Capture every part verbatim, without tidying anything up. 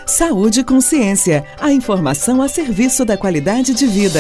Saúde e Consciência, a informação a serviço da qualidade de vida.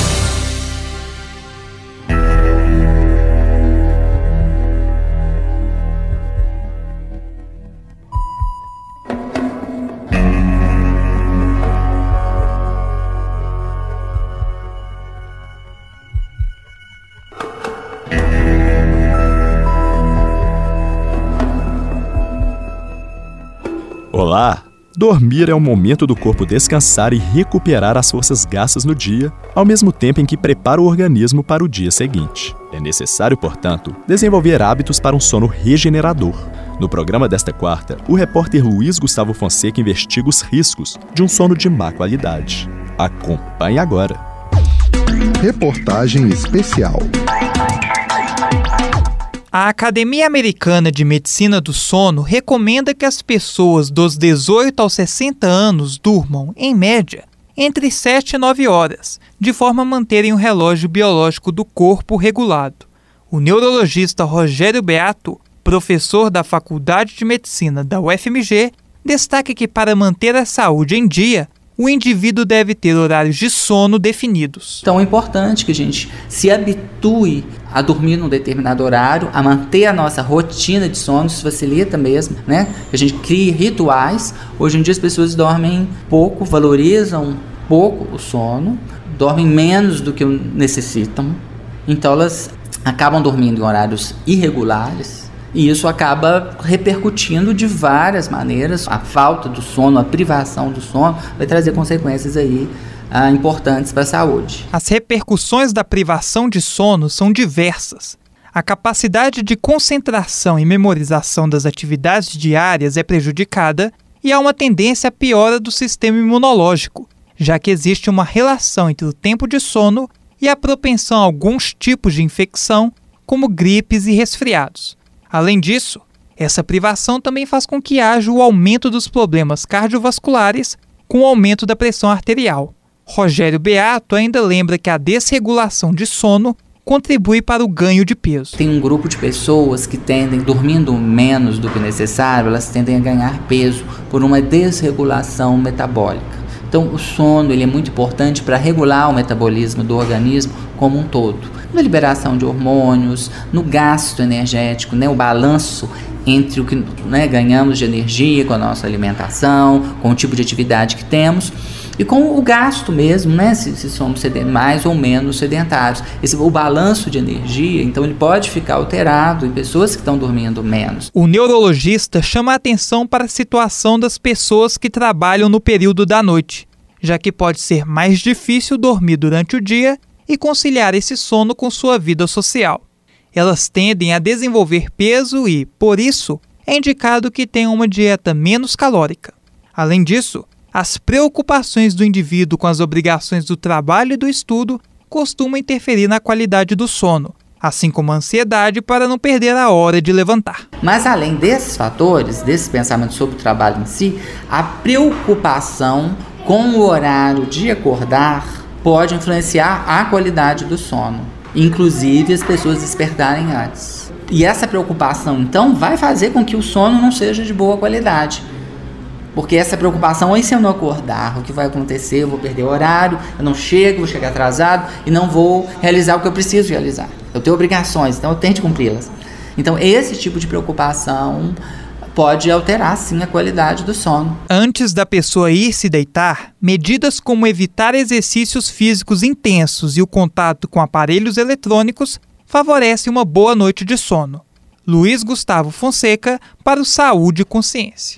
Olá! Dormir é o momento do corpo descansar e recuperar as forças gastas no dia, ao mesmo tempo em que prepara o organismo para o dia seguinte. É necessário, portanto, desenvolver hábitos para um sono regenerador. No programa desta quarta, o repórter Luiz Gustavo Fonseca investiga os riscos de um sono de má qualidade. Acompanhe agora. Reportagem especial. A Academia Americana de Medicina do Sono recomenda que as pessoas dos dezoito aos sessenta anos durmam, em média, entre sete e nove horas, de forma a manterem o relógio biológico do corpo regulado. O neurologista Rogério Beato, professor da Faculdade de Medicina da U F M G, destaca que para manter a saúde em dia, o indivíduo deve ter horários de sono definidos. Então é importante que a gente se habitue a dormir num determinado horário, a manter a nossa rotina de sono, isso facilita mesmo, né? Que a gente crie rituais. Hoje em dia as pessoas dormem pouco, valorizam pouco o sono, dormem menos do que necessitam, então elas acabam dormindo em horários irregulares. E isso acaba repercutindo de várias maneiras. A falta do sono, a privação do sono vai trazer consequências aí ah, importantes para a saúde. As repercussões da privação de sono são diversas. A capacidade de concentração e memorização das atividades diárias é prejudicada e há uma tendência à piora do sistema imunológico, já que existe uma relação entre o tempo de sono e a propensão a alguns tipos de infecção, como gripes e resfriados. Além disso, essa privação também faz com que haja o aumento dos problemas cardiovasculares com o aumento da pressão arterial. Rogério Beato ainda lembra que a desregulação de sono contribui para o ganho de peso. Tem um grupo de pessoas que tendem, dormindo menos do que necessário, elas tendem a ganhar peso por uma desregulação metabólica. Então o sono ele é muito importante para regular o metabolismo do organismo como um todo. Na liberação de hormônios, no gasto energético, né, o balanço entre o que né, ganhamos de energia com a nossa alimentação, com o tipo de atividade que temos e com o gasto mesmo, né, se, se somos mais ou menos sedentários. Esse, o balanço de energia, então ele pode ficar alterado em pessoas que estão dormindo menos. O neurologista chama a atenção para a situação das pessoas que trabalham no período da noite, já que pode ser mais difícil dormir durante o dia e conciliar esse sono com sua vida social. Elas tendem a desenvolver peso e, por isso, é indicado que tenham uma dieta menos calórica. Além disso, as preocupações do indivíduo com as obrigações do trabalho e do estudo costumam interferir na qualidade do sono, assim como a ansiedade para não perder a hora de levantar. Mas além desses fatores, desses pensamentos sobre o trabalho em si, a preocupação com o horário de acordar pode influenciar a qualidade do sono, inclusive as pessoas despertarem antes. E essa preocupação, então, vai fazer com que o sono não seja de boa qualidade. Porque essa preocupação, aí se eu não acordar, o que vai acontecer? Eu vou perder o horário, eu não chego, vou chegar atrasado e não vou realizar o que eu preciso realizar. Eu tenho obrigações, então eu tenho de cumpri-las. Então esse tipo de preocupação pode alterar, sim, a qualidade do sono. Antes da pessoa ir se deitar, medidas como evitar exercícios físicos intensos e o contato com aparelhos eletrônicos favorecem uma boa noite de sono. Luiz Gustavo Fonseca para o Saúde e Consciência.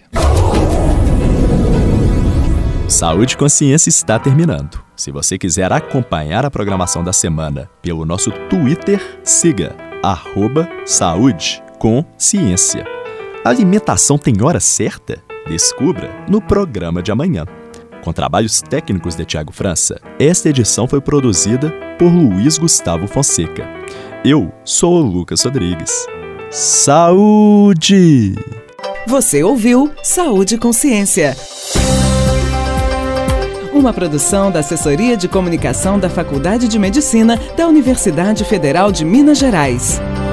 Saúde e Consciência está terminando. Se você quiser acompanhar a programação da semana pelo nosso Twitter, siga arroba Saúde com Ciência. A alimentação tem hora certa? Descubra no programa de amanhã. Com trabalhos técnicos de Tiago França, esta edição foi produzida por Luiz Gustavo Fonseca. Eu sou o Lucas Rodrigues. Saúde! Você ouviu Saúde e Consciência. Uma produção da Assessoria de Comunicação da Faculdade de Medicina da Universidade Federal de Minas Gerais.